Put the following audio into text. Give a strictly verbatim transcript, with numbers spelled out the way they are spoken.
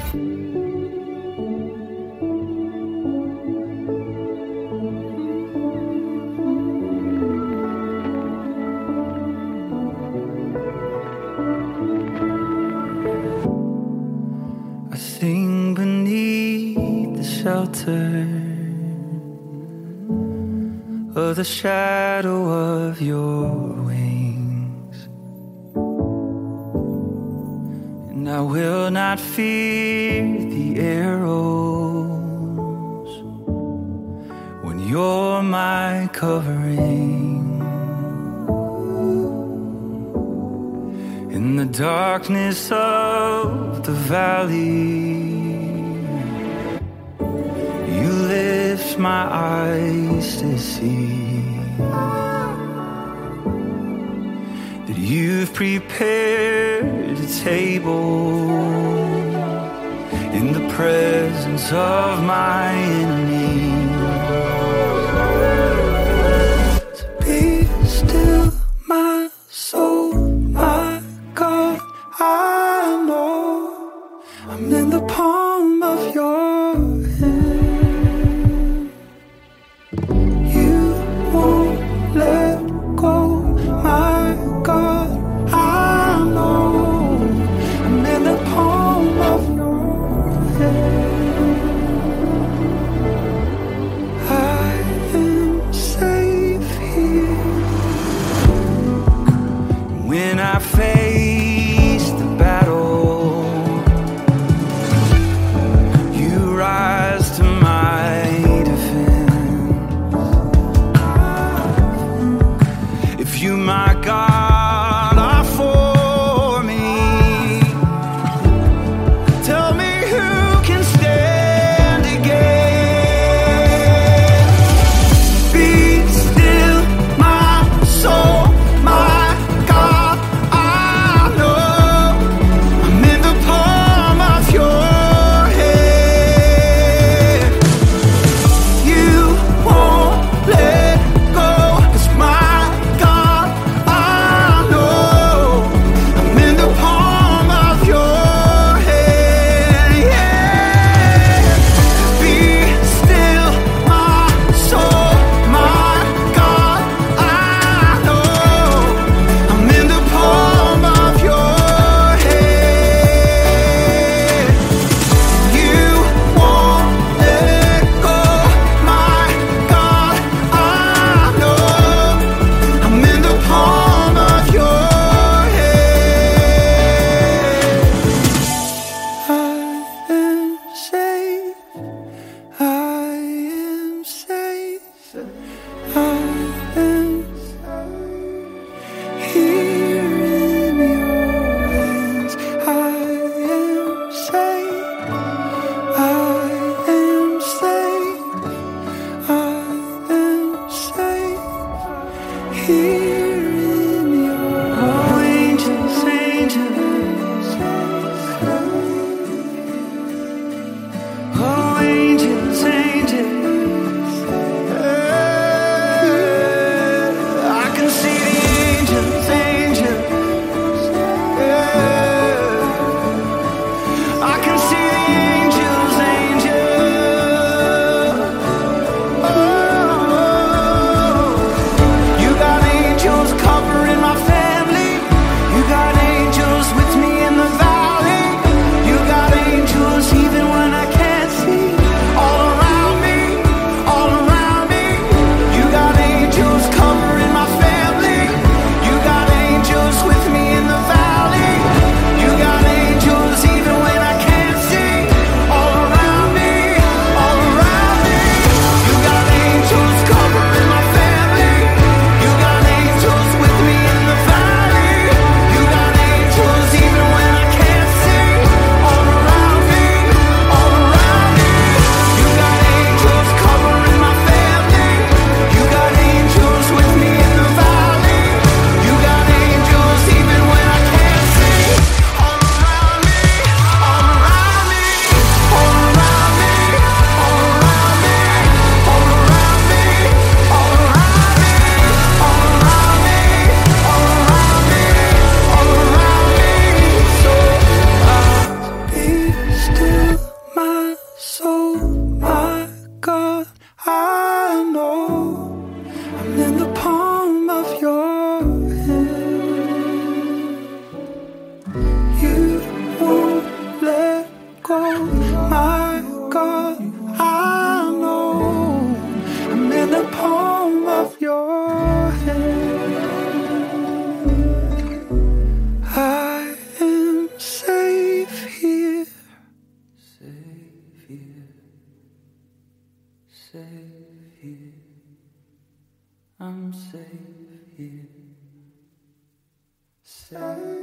Sing beneath the shelter of the shadow of your wings, and I will not fear the arrows when you're my covering. In the darkness of the valley, you lift my eyes to see that you've prepared a table in the presence of my enemies. So be still, my soul, my God, I know I'm in the palm of your hand. You won't let go, my God, I know I'm in the palm of your hand. safe here. I'm safe here. Safe.